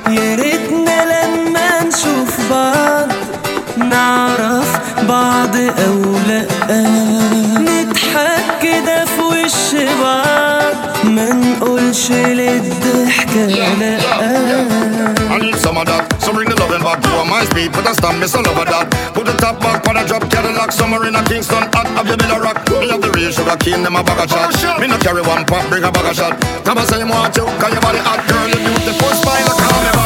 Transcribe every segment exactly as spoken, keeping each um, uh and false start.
يا ريتنا لما نشوف بعض نعرف بعض أو لأ، نضحك كده في وش بعض ما نقولش للضحكة لأ. I need some of that, so bring the loving back to my speed. Put a stamp, miss all over that. Put the top back on a drop Cadillac, somewhere in a Kingston. Hot, have you been a rock? Me have the real sugar cane, them a bag of shot. Me no carry one pop, bring a bag of shot. Come and say you want to, cause your body hot, girl. You beautiful smile, like call me back.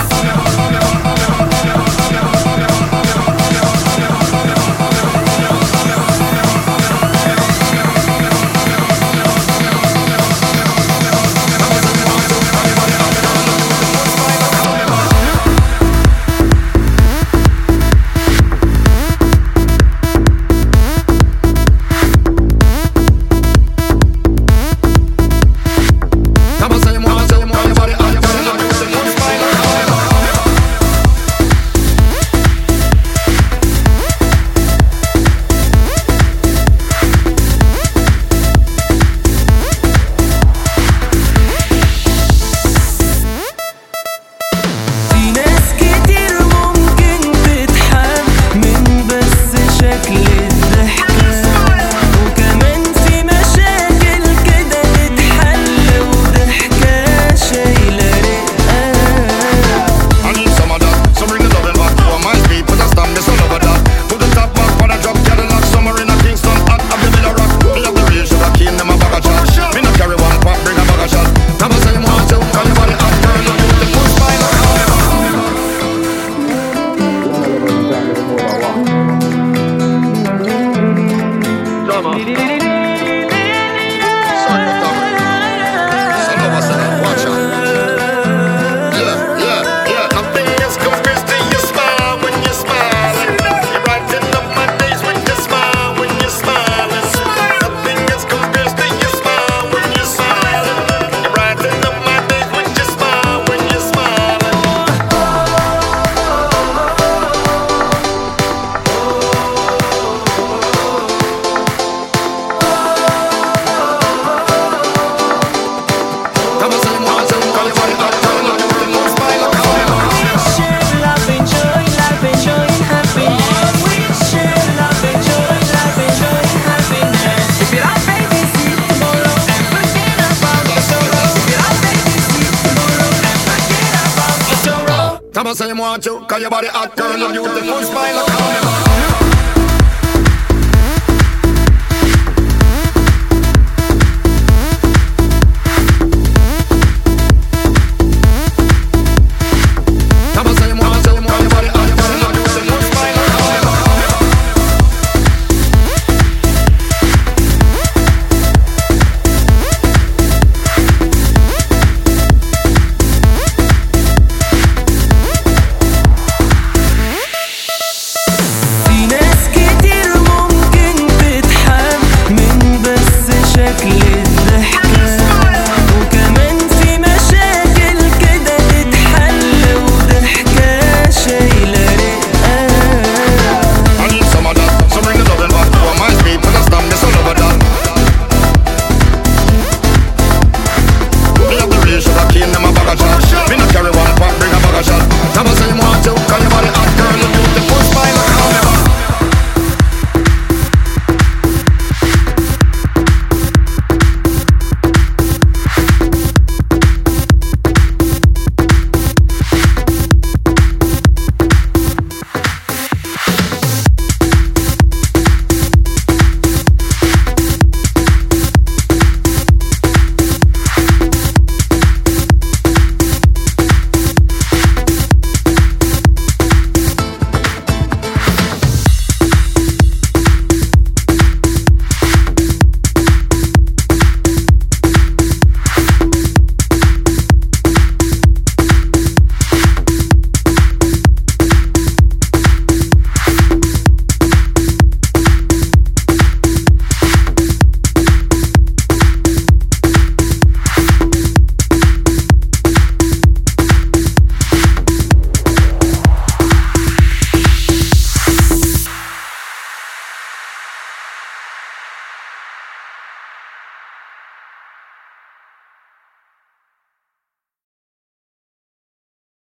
Come and say you want to, cause your body hot, girl. You beautiful smile, like